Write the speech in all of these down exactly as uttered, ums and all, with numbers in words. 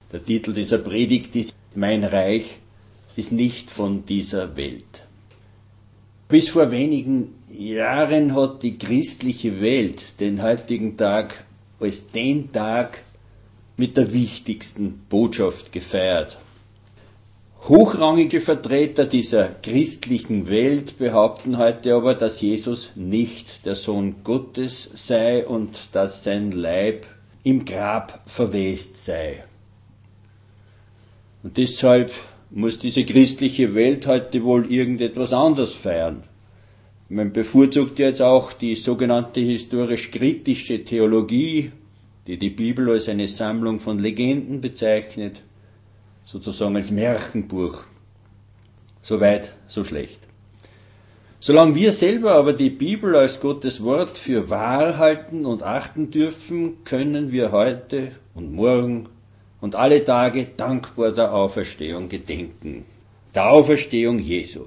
Der Titel dieser Predigt ist Mein Reich ist nicht von dieser Welt. Bis vor wenigen Jahren hat die christliche Welt den heutigen Tag als den Tag mit der wichtigsten Botschaft gefeiert. Hochrangige Vertreter dieser christlichen Welt behaupten heute aber, dass Jesus nicht der Sohn Gottes sei und dass sein Leib im Grab verwest sei. Und deshalb muss diese christliche Welt heute wohl irgendetwas anderes feiern. Man bevorzugt jetzt auch die sogenannte historisch-kritische Theologie, die die Bibel als eine Sammlung von Legenden bezeichnet, sozusagen als Märchenbuch. So weit, so schlecht. Solange wir selber aber die Bibel als Gottes Wort für wahr halten und achten dürfen, können wir heute und morgen und alle Tage dankbar der Auferstehung gedenken. Der Auferstehung Jesu.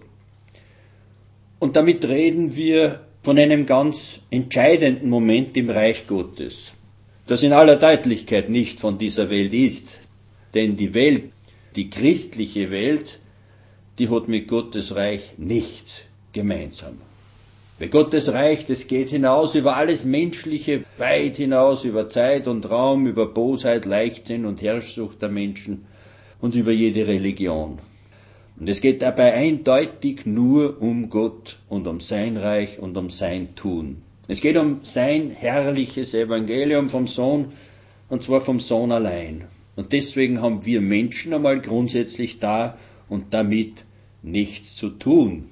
Und damit reden wir von einem ganz entscheidenden Moment im Reich Gottes, das in aller Deutlichkeit nicht von dieser Welt ist. Denn die Welt, die christliche Welt, die hat mit Gottes Reich nichts gemeinsam. Weil Gottes Reich, das geht hinaus über alles Menschliche, weit hinaus über Zeit und Raum, über Bosheit, Leichtsinn und Herrschsucht der Menschen und über jede Religion. Und es geht dabei eindeutig nur um Gott und um sein Reich und um sein Tun. Es geht um sein herrliches Evangelium vom Sohn, und zwar vom Sohn allein. Und deswegen haben wir Menschen einmal grundsätzlich da und damit nichts zu tun.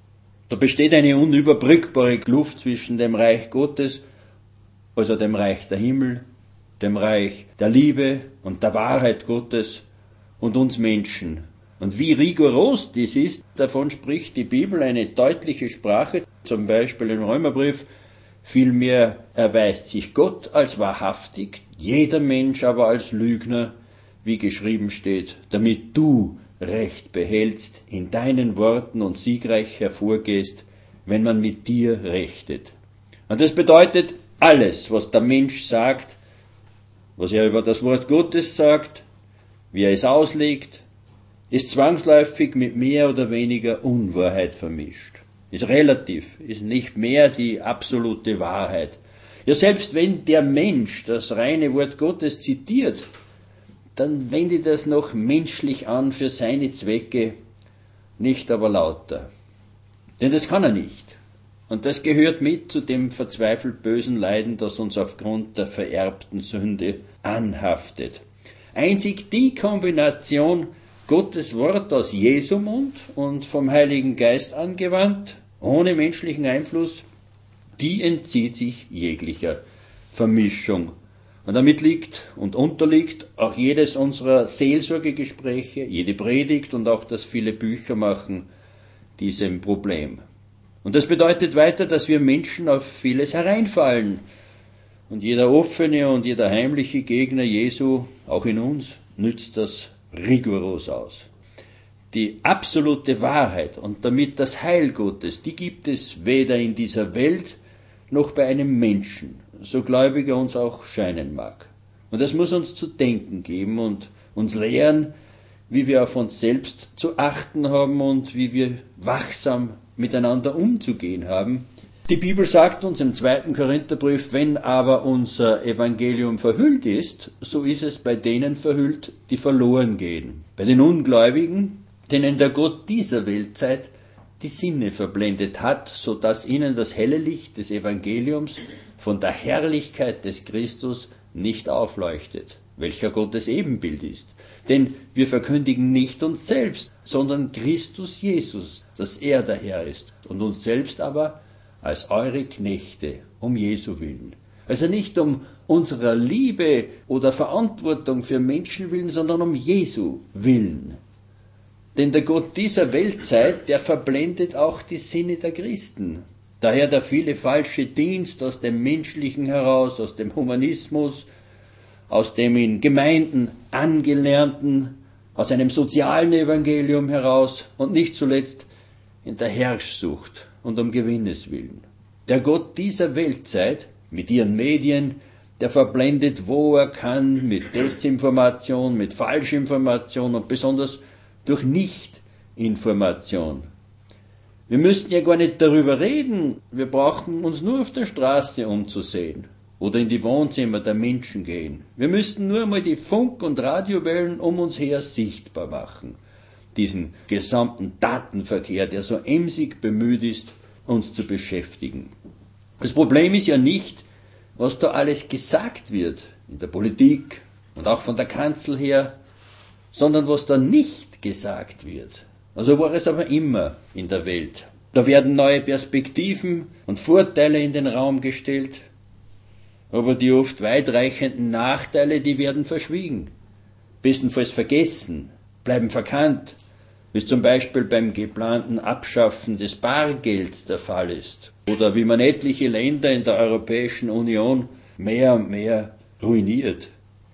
Da besteht eine unüberbrückbare Kluft zwischen dem Reich Gottes, also dem Reich der Himmel, dem Reich der Liebe und der Wahrheit Gottes und uns Menschen. Und wie rigoros dies ist, davon spricht die Bibel eine deutliche Sprache, zum Beispiel im Römerbrief: Vielmehr erweist sich Gott als wahrhaftig, jeder Mensch aber als Lügner, wie geschrieben steht, damit du Recht behältst in deinen Worten und siegreich hervorgehst, wenn man mit dir rechtet. Und das bedeutet, alles, was der Mensch sagt, was er über das Wort Gottes sagt, wie er es auslegt, ist zwangsläufig mit mehr oder weniger Unwahrheit vermischt. Ist relativ, ist nicht mehr die absolute Wahrheit. Ja, selbst wenn der Mensch das reine Wort Gottes zitiert, dann wendet er es noch menschlich an für seine Zwecke, nicht aber lauter. Denn das kann er nicht. Und das gehört mit zu dem verzweifelt bösen Leiden, das uns aufgrund der vererbten Sünde anhaftet. Einzig die Kombination Gottes Wort aus Jesu Mund und vom Heiligen Geist angewandt, ohne menschlichen Einfluss, die entzieht sich jeglicher Vermischung. Und damit liegt und unterliegt auch jedes unserer Seelsorgegespräche, jede Predigt und auch das viele Bücher machen diesem Problem. Und das bedeutet weiter, dass wir Menschen auf vieles hereinfallen. Und jeder offene und jeder heimliche Gegner Jesu, auch in uns, nützt das rigoros aus. Die absolute Wahrheit und damit das Heil Gottes, die gibt es weder in dieser Welt noch bei einem Menschen, so gläubig er uns auch scheinen mag. Und das muss uns zu denken geben und uns lehren, wie wir auf uns selbst zu achten haben und wie wir wachsam miteinander umzugehen haben. Die Bibel sagt uns im zweiten Korintherbrief: Wenn aber unser Evangelium verhüllt ist, so ist es bei denen verhüllt, die verloren gehen. Bei den Ungläubigen, denen der Gott dieser Weltzeit die Sinne verblendet hat, so dass ihnen das helle Licht des Evangeliums von der Herrlichkeit des Christus nicht aufleuchtet, welcher Gottes Ebenbild ist. Denn wir verkündigen nicht uns selbst, sondern Christus Jesus, dass er der Herr ist, und uns selbst aber als eure Knechte, um Jesu willen. Also nicht um unserer Liebe oder Verantwortung für Menschen willen, sondern um Jesu willen. Denn der Gott dieser Weltzeit, der verblendet auch die Sinne der Christen. Daher der viele falsche Dienst aus dem Menschlichen heraus, aus dem Humanismus, aus dem in Gemeinden angelernten, aus einem sozialen Evangelium heraus und nicht zuletzt in der Herrschsucht und um Gewinnes willen. Der Gott dieser Weltzeit mit ihren Medien, der verblendet, wo er kann, mit Desinformation, mit Falschinformation und besonders durch Nichtinformation. Wir müssten ja gar nicht darüber reden, wir brauchen uns nur auf der Straße umzusehen oder in die Wohnzimmer der Menschen gehen. Wir müssten nur einmal die Funk- und Radiowellen um uns her sichtbar machen, diesen gesamten Datenverkehr, der so emsig bemüht ist, uns zu beschäftigen. Das Problem ist ja nicht, was da alles gesagt wird, in der Politik und auch von der Kanzel her, sondern was da nicht gesagt wird. Also war es aber immer in der Welt. Da werden neue Perspektiven und Vorteile in den Raum gestellt, aber die oft weitreichenden Nachteile, die werden verschwiegen, bestenfalls vergessen, bleiben verkannt, wie es zum Beispiel beim geplanten Abschaffen des Bargelds der Fall ist oder wie man etliche Länder in der Europäischen Union mehr und mehr ruiniert.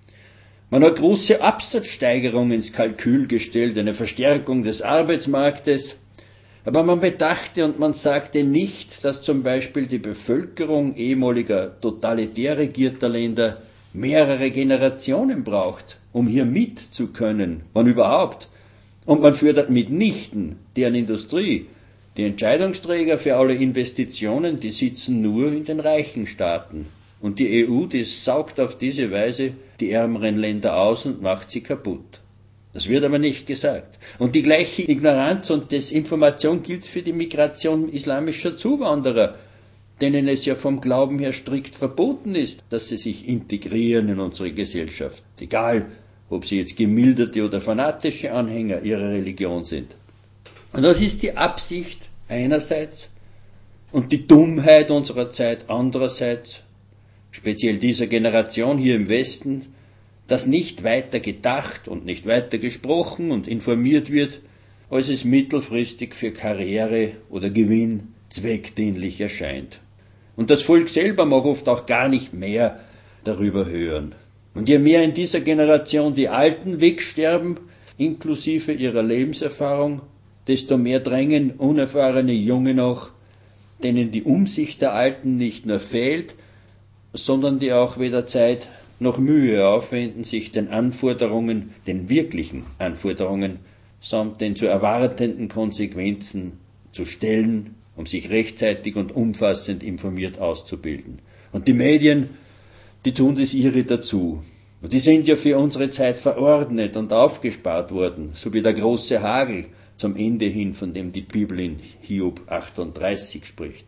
Man hat große Absatzsteigerungen ins Kalkül gestellt, eine Verstärkung des Arbeitsmarktes, aber man bedachte und man sagte nicht, dass zum Beispiel die Bevölkerung ehemaliger totalitär regierter Länder mehrere Generationen braucht, um hier mitzukönnen, wann überhaupt. Und man fördert mitnichten deren Industrie. Die Entscheidungsträger für alle Investitionen, die sitzen nur in den reichen Staaten. Und die E U, die saugt auf diese Weise die ärmeren Länder aus und macht sie kaputt. Das wird aber nicht gesagt. Und die gleiche Ignoranz und Desinformation gilt für die Migration islamischer Zuwanderer, denen es ja vom Glauben her strikt verboten ist, dass sie sich integrieren in unsere Gesellschaft. Egal, ob sie jetzt gemilderte oder fanatische Anhänger ihrer Religion sind. Und das ist die Absicht einerseits und die Dummheit unserer Zeit andererseits, speziell dieser Generation hier im Westen, dass nicht weiter gedacht und nicht weiter gesprochen und informiert wird, als es mittelfristig für Karriere oder Gewinn zweckdienlich erscheint. Und das Volk selber mag oft auch gar nicht mehr darüber hören. Und je mehr in dieser Generation die Alten wegsterben, inklusive ihrer Lebenserfahrung, desto mehr drängen unerfahrene Junge nach, denen die Umsicht der Alten nicht nur fehlt, sondern die auch weder Zeit noch Mühe aufwenden, sich den Anforderungen, den wirklichen Anforderungen, samt den zu erwartenden Konsequenzen zu stellen, um sich rechtzeitig und umfassend informiert auszubilden. Und die Medien, die tun das ihre dazu. Und die sind ja für unsere Zeit verordnet und aufgespart worden, so wie der große Hagel zum Ende hin, von dem die Bibel in Hiob achtunddreißig spricht.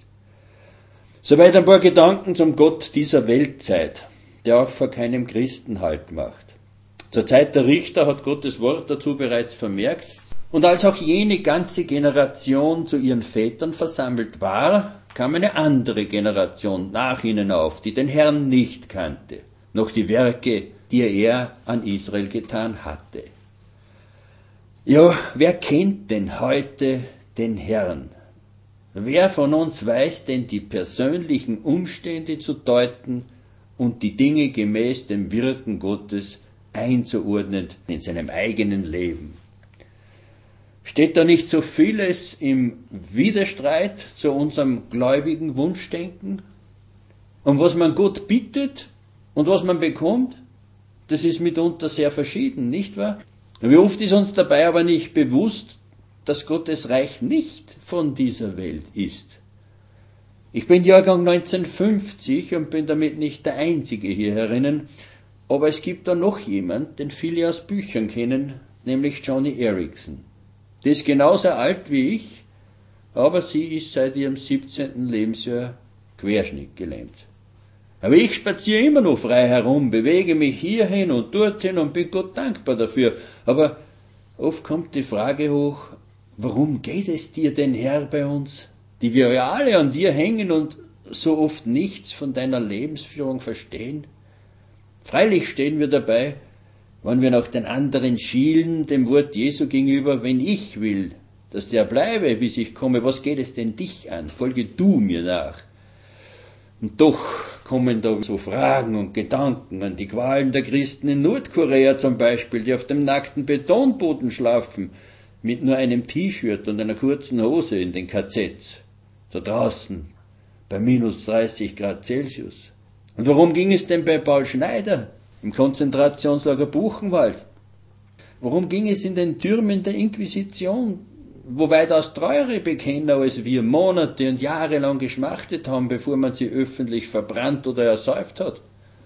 Soweit ein paar Gedanken zum Gott dieser Weltzeit, der auch vor keinem Christen Halt macht. Zur Zeit der Richter hat Gottes Wort dazu bereits vermerkt, und als auch jene ganze Generation zu ihren Vätern versammelt war, kam eine andere Generation nach ihnen auf, die den Herrn nicht kannte, noch die Werke, die er an Israel getan hatte. Ja, wer kennt denn heute den Herrn? Wer von uns weiß denn die persönlichen Umstände zu deuten und die Dinge gemäß dem Wirken Gottes einzuordnen in seinem eigenen Leben? Steht da nicht so vieles im Widerstreit zu unserem gläubigen Wunschdenken? Und was man Gott bittet und was man bekommt, das ist mitunter sehr verschieden, nicht wahr? Wie oft ist uns dabei aber nicht bewusst, dass Gottes Reich nicht von dieser Welt ist. Ich bin Jahrgang neunzehnhundertfünfzig und bin damit nicht der Einzige hier herinnen, aber es gibt da noch jemand, den viele aus Büchern kennen, nämlich Joni Eareckson. Die ist genauso alt wie ich, aber sie ist seit ihrem siebzehnten Lebensjahr querschnittgelähmt. Aber ich spaziere immer noch frei herum, bewege mich hierhin und dorthin und bin Gott dankbar dafür. Aber oft kommt die Frage hoch, warum geht es dir denn, Herr, bei uns, die wir ja alle an dir hängen und so oft nichts von deiner Lebensführung verstehen? Freilich stehen wir dabei, wenn wir nach den anderen schielen, dem Wort Jesu gegenüber, wenn ich will, dass der bleibe, bis ich komme, was geht es denn dich an? Folge du mir nach. Und doch kommen da so Fragen und Gedanken an die Qualen der Christen in Nordkorea zum Beispiel, die auf dem nackten Betonboden schlafen, mit nur einem T-Shirt und einer kurzen Hose in den K Zs, da draußen bei minus dreißig Grad Celsius. Und worum ging es denn bei Paul Schneider im Konzentrationslager Buchenwald? Worum ging es in den Türmen der Inquisition, wo weitaus treuere Bekenner als wir Monate und Jahre lang geschmachtet haben, bevor man sie öffentlich verbrannt oder ersäuft hat?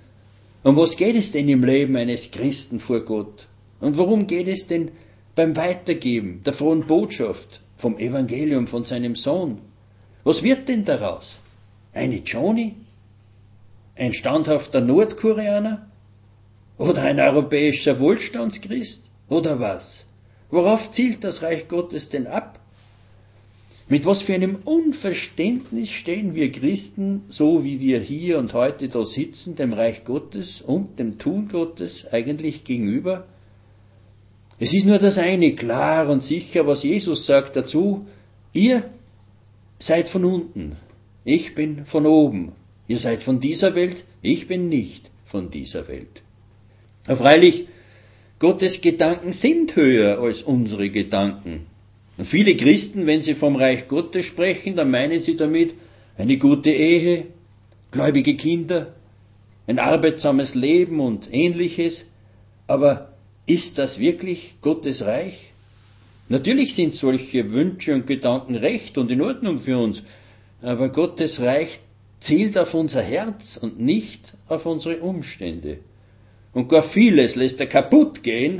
Um was geht es denn im Leben eines Christen vor Gott? Und worum geht es denn beim Weitergeben der frohen Botschaft vom Evangelium von seinem Sohn? Was wird denn daraus? Eine Johnny? Ein standhafter Nordkoreaner? Oder ein europäischer Wohlstandschrist? Oder was? Worauf zielt das Reich Gottes denn ab? Mit was für einem Unverständnis stehen wir Christen, so wie wir hier und heute da sitzen, dem Reich Gottes und dem Tun Gottes eigentlich gegenüber? Es ist nur das eine klar und sicher, was Jesus sagt dazu: Ihr seid von unten, ich bin von oben. Ihr seid von dieser Welt, ich bin nicht von dieser Welt. Aber freilich, Gottes Gedanken sind höher als unsere Gedanken. Und viele Christen, wenn sie vom Reich Gottes sprechen, dann meinen sie damit eine gute Ehe, gläubige Kinder, ein arbeitsames Leben und Ähnliches. Aber ist das wirklich Gottes Reich? Natürlich sind solche Wünsche und Gedanken recht und in Ordnung für uns, aber Gottes Reich zielt auf unser Herz und nicht auf unsere Umstände. Und gar vieles lässt er kaputt gehen,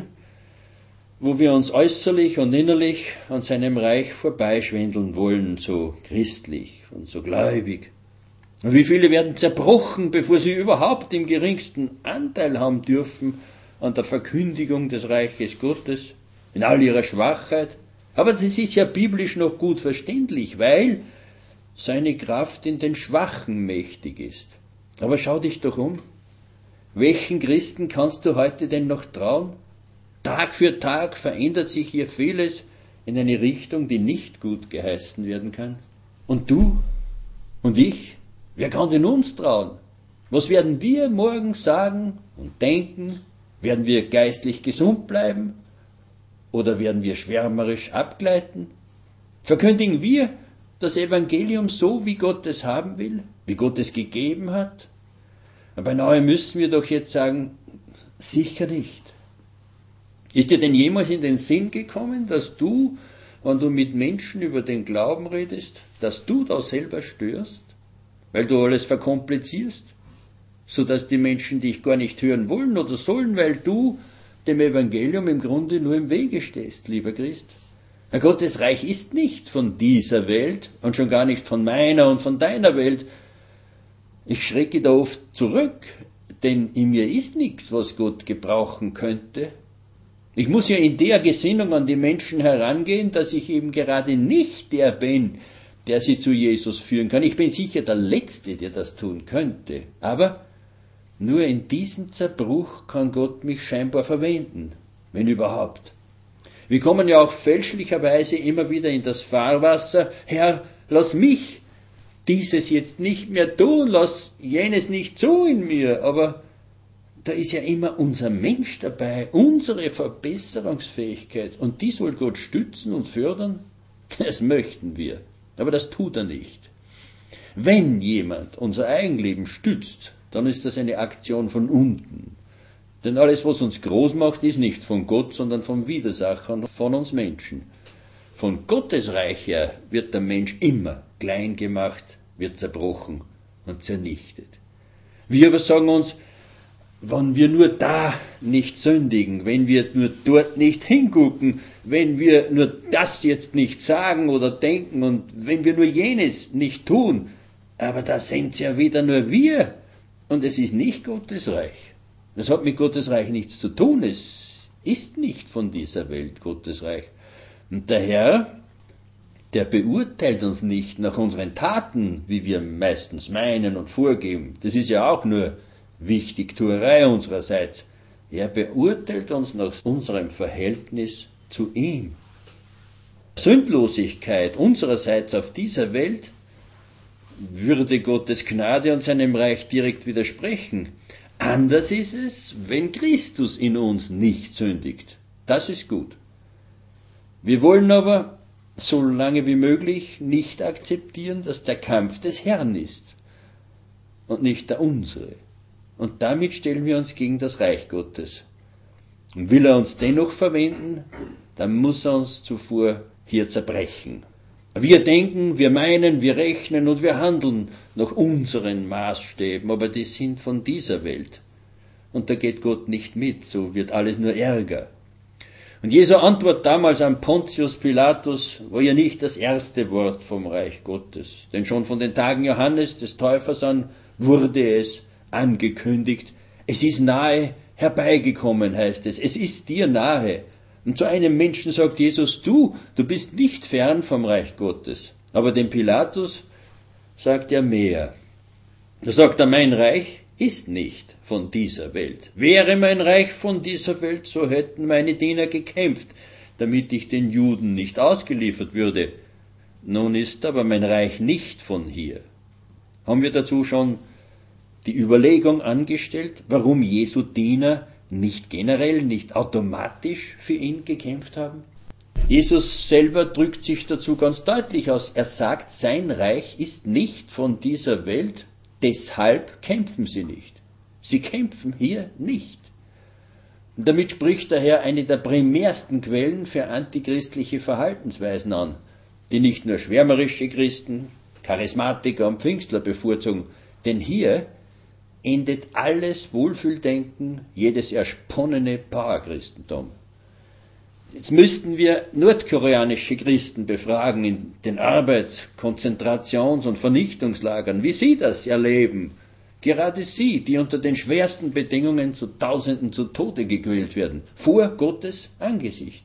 wo wir uns äußerlich und innerlich an seinem Reich vorbeischwindeln wollen, so christlich und so gläubig. Und wie viele werden zerbrochen, bevor sie überhaupt im geringsten Anteil haben dürfen an der Verkündigung des Reiches Gottes, in all ihrer Schwachheit. Aber das ist ja biblisch noch gut verständlich, weil seine Kraft in den Schwachen mächtig ist. Aber schau dich doch um. Welchen Christen kannst du heute denn noch trauen? Tag für Tag verändert sich hier vieles in eine Richtung, die nicht gut geheißen werden kann. Und du und ich, wer kann denn uns trauen? Was werden wir morgen sagen und denken? Werden wir geistlich gesund bleiben? Oder werden wir schwärmerisch abgleiten? Verkündigen wir das Evangelium so, wie Gott es haben will, wie Gott es gegeben hat? Aber beinahe müssen wir doch jetzt sagen, sicher nicht. Ist dir denn jemals in den Sinn gekommen, dass du, wenn du mit Menschen über den Glauben redest, dass du da selber störst, weil du alles verkomplizierst, sodass die Menschen dich gar nicht hören wollen oder sollen, weil du dem Evangelium im Grunde nur im Wege stehst, lieber Christ? Na, Gottes Reich ist nicht von dieser Welt und schon gar nicht von meiner und von deiner Welt. Ich schrecke da oft zurück, denn in mir ist nichts, was Gott gebrauchen könnte. Ich muss ja in der Gesinnung an die Menschen herangehen, dass ich eben gerade nicht der bin, der sie zu Jesus führen kann. Ich bin sicher der Letzte, der das tun könnte. Aber nur in diesem Zerbruch kann Gott mich scheinbar verwenden, wenn überhaupt. Wir kommen ja auch fälschlicherweise immer wieder in das Fahrwasser: Herr, lass mich dieses jetzt nicht mehr tun, lass jenes nicht so in mir, aber da ist ja immer unser Mensch dabei, unsere Verbesserungsfähigkeit, und die soll Gott stützen und fördern. Das möchten wir, aber das tut er nicht. Wenn jemand unser Eigenleben stützt, dann ist das eine Aktion von unten. Denn alles, was uns groß macht, ist nicht von Gott, sondern vom Widersacher und von uns Menschen. Von Gottes Reich her wird der Mensch immer klein gemacht, wird zerbrochen und zernichtet. Wir aber sagen uns, wenn wir nur da nicht sündigen, wenn wir nur dort nicht hingucken, wenn wir nur das jetzt nicht sagen oder denken und wenn wir nur jenes nicht tun, aber da sind ja wieder nur wir und es ist nicht Gottes Reich. Das hat mit Gottes Reich nichts zu tun, es ist nicht von dieser Welt Gottes Reich. Und der Herr, der beurteilt uns nicht nach unseren Taten, wie wir meistens meinen und vorgeben. Das ist ja auch nur Wichtigtuerei unsererseits. Er beurteilt uns nach unserem Verhältnis zu ihm. Sündlosigkeit unsererseits auf dieser Welt würde Gottes Gnade und seinem Reich direkt widersprechen. Anders ist es, wenn Christus in uns nicht sündigt. Das ist gut. Wir wollen aber, so lange wie möglich, nicht akzeptieren, dass der Kampf des Herrn ist. und nicht der unsere. Und damit stellen wir uns gegen das Reich Gottes. Und will er uns dennoch verwenden, dann muss er uns zuvor hier zerbrechen. Wir denken, wir meinen, wir rechnen und wir handeln nach unseren Maßstäben, aber die sind von dieser Welt. Und da geht Gott nicht mit, so wird alles nur Ärger. Und Jesu Antwort damals an Pontius Pilatus war ja nicht das erste Wort vom Reich Gottes. Denn schon von den Tagen Johannes des Täufers an wurde es angekündigt. Es ist nahe herbeigekommen, heißt es. Es ist dir nahe. Und zu einem Menschen sagt Jesus, du, du bist nicht fern vom Reich Gottes. Aber dem Pilatus sagt er mehr. Da sagt er, mein Reich ist nicht von dieser Welt. Wäre mein Reich von dieser Welt, so hätten meine Diener gekämpft, damit ich den Juden nicht ausgeliefert würde. Nun ist aber mein Reich nicht von hier. Haben wir dazu schon die Überlegung angestellt, warum Jesu Diener nicht generell, nicht automatisch für ihn gekämpft haben? Jesus selber drückt sich dazu ganz deutlich aus. Er sagt, sein Reich ist nicht von dieser Welt, deshalb kämpfen sie nicht. Sie kämpfen hier nicht. Und damit spricht daher eine der primärsten Quellen für antichristliche Verhaltensweisen an, die nicht nur schwärmerische Christen, Charismatiker und Pfingstler bevorzugen, denn hier endet alles Wohlfühldenken, jedes ersponnene Powerchristentum. Jetzt müssten wir nordkoreanische Christen befragen in den Arbeits-, Konzentrations- und Vernichtungslagern, wie sie das erleben. Gerade sie, die unter den schwersten Bedingungen zu Tausenden zu Tode gequält werden, vor Gottes Angesicht.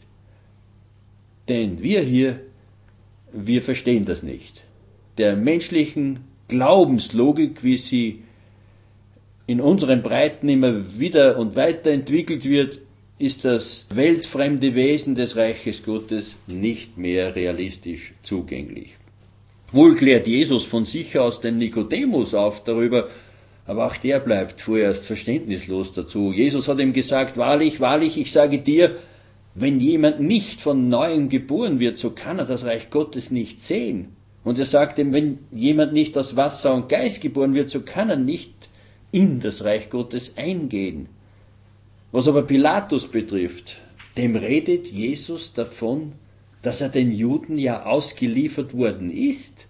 Denn wir hier, wir verstehen das nicht. Der menschlichen Glaubenslogik, wie sie in unseren Breiten immer wieder und weiter entwickelt wird, ist das weltfremde Wesen des Reiches Gottes nicht mehr realistisch zugänglich. Wohl klärt Jesus von sich aus den Nikodemus auf darüber, aber auch der bleibt vorerst verständnislos dazu. Jesus hat ihm gesagt, wahrlich, wahrlich, ich sage dir, wenn jemand nicht von Neuem geboren wird, so kann er das Reich Gottes nicht sehen. Und er sagt ihm, wenn jemand nicht aus Wasser und Geist geboren wird, so kann er nicht in das Reich Gottes eingehen. Was aber Pilatus betrifft, dem redet Jesus davon, dass er den Juden ja ausgeliefert worden ist.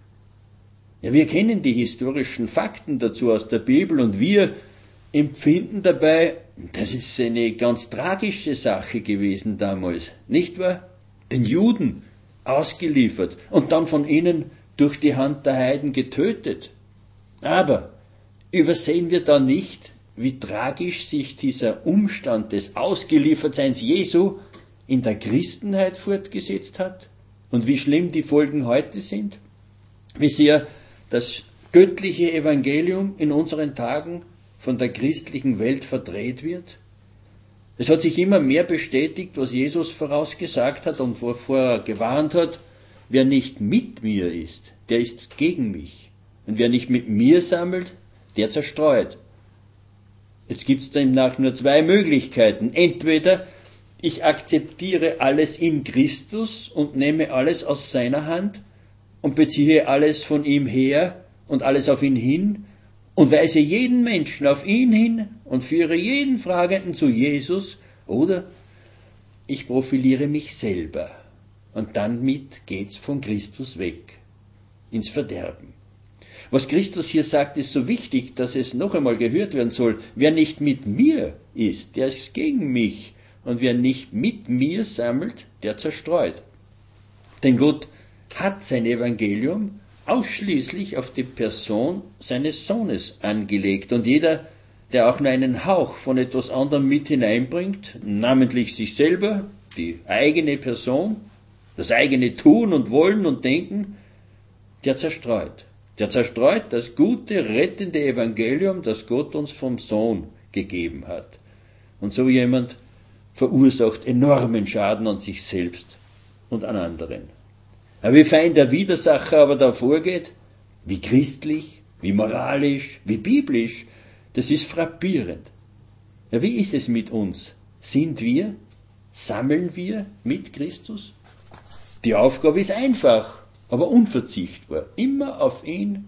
Ja, wir kennen die historischen Fakten dazu aus der Bibel und wir empfinden dabei, das ist eine ganz tragische Sache gewesen damals, nicht wahr? Den Juden ausgeliefert und dann von ihnen durch die Hand der Heiden getötet. Aber übersehen wir da nicht, wie tragisch sich dieser Umstand des Ausgeliefertseins Jesu in der Christenheit fortgesetzt hat und wie schlimm die Folgen heute sind? Wie sehr das göttliche Evangelium in unseren Tagen von der christlichen Welt verdreht wird? Es hat sich immer mehr bestätigt, was Jesus vorausgesagt hat und wovor er gewarnt hat. Wer nicht mit mir ist, der ist gegen mich. Und wer nicht mit mir sammelt, der zerstreut. Jetzt gibt es demnach nur zwei Möglichkeiten. Entweder ich akzeptiere alles in Christus und nehme alles aus seiner Hand und beziehe alles von ihm her und alles auf ihn hin und weise jeden Menschen auf ihn hin und führe jeden Fragenden zu Jesus, oder ich profiliere mich selber und damit geht's von Christus weg ins Verderben. Was Christus hier sagt, ist so wichtig, dass es noch einmal gehört werden soll. Wer nicht mit mir ist, der ist gegen mich. Und wer nicht mit mir sammelt, der zerstreut. Denn Gott hat sein Evangelium ausschließlich auf die Person seines Sohnes angelegt. Und jeder, der auch nur einen Hauch von etwas anderem mit hineinbringt, namentlich sich selber, die eigene Person, das eigene Tun und Wollen und Denken, der zerstreut. Der zerstreut das gute, rettende Evangelium, das Gott uns vom Sohn gegeben hat. Und so jemand verursacht enormen Schaden an sich selbst und an anderen. Aber wie fein der Widersacher aber da vorgeht, wie christlich, wie moralisch, wie biblisch, das ist frappierend. Ja, wie ist es mit uns? Sind wir, sammeln wir mit Christus? Die Aufgabe ist einfach, aber unverzichtbar. Immer auf ihn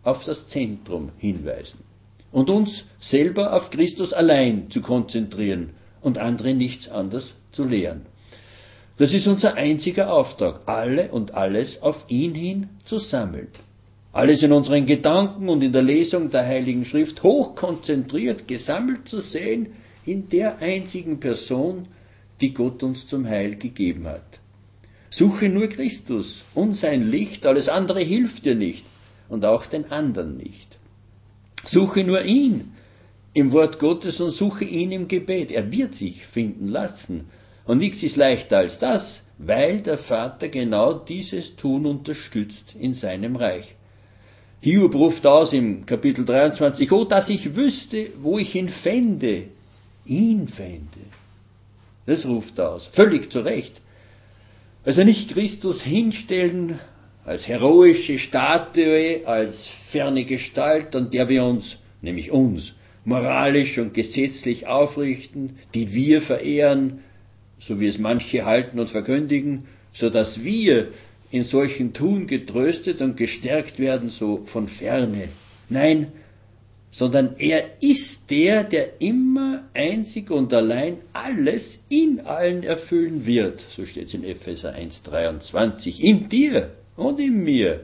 auf das Zentrum hinweisen und uns selber auf Christus allein zu konzentrieren und andere nichts anderes zu lehren. Das ist unser einziger Auftrag, alle und alles auf ihn hin zu sammeln. Alles in unseren Gedanken und in der Lesung der Heiligen Schrift hochkonzentriert gesammelt zu sehen in der einzigen Person, die Gott uns zum Heil gegeben hat. Suche nur Christus und sein Licht, alles andere hilft dir nicht und auch den anderen nicht. Suche nur ihn im Wort Gottes und suche ihn im Gebet. Er wird sich finden lassen. Und nichts ist leichter als das, weil der Vater genau dieses Tun unterstützt in seinem Reich. Hiob ruft aus im Kapitel dreiundzwanzig, oh, dass ich wüsste, wo ich ihn fände, ihn fände. Das ruft er aus, völlig zu Recht. Also nicht Christus hinstellen als heroische Statue, als ferne Gestalt, an der wir uns, nämlich uns, moralisch und gesetzlich aufrichten, die wir verehren, so wie es manche halten und verkündigen, so dass wir in solchen Tun getröstet und gestärkt werden, so von ferne. Nein, sondern er ist der, der immer einzig und allein alles in allen erfüllen wird. So steht es in Epheser eins dreiundzwanzig. In dir und in mir.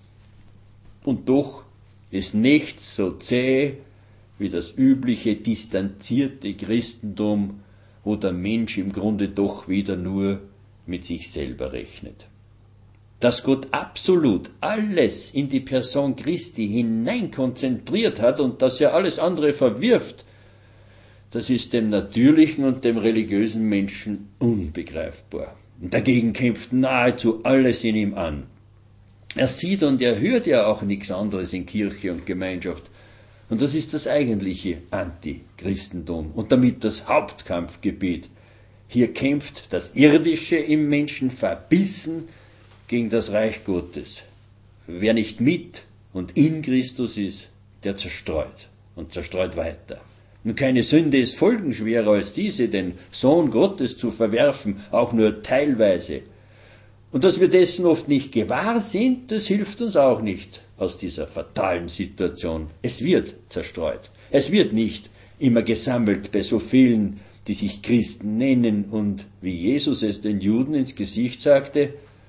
Und doch ist nichts so zäh wie das übliche, distanzierte Christentum, wo der Mensch im Grunde doch wieder nur mit sich selber rechnet. Dass Gott absolut alles in die Person Christi hinein konzentriert hat und dass er alles andere verwirft, das ist dem natürlichen und dem religiösen Menschen unbegreifbar. Und dagegen kämpft nahezu alles in ihm an. Er sieht und er hört ja auch nichts anderes in Kirche und Gemeinschaft. Und das ist das eigentliche Antichristentum und damit das Hauptkampfgebiet. Hier kämpft das Irdische im Menschen verbissen gegen das Reich Gottes. Wer nicht mit und in Christus ist, der zerstreut und zerstreut weiter. Und keine Sünde ist folgenschwerer als diese, den Sohn Gottes zu verwerfen, auch nur teilweise. Und dass wir dessen oft nicht gewahr sind, das hilft uns auch nicht aus dieser fatalen Situation. Es wird zerstreut. Es wird nicht immer gesammelt bei so vielen, die sich Christen nennen und wie Jesus es den Juden ins Gesicht sagte,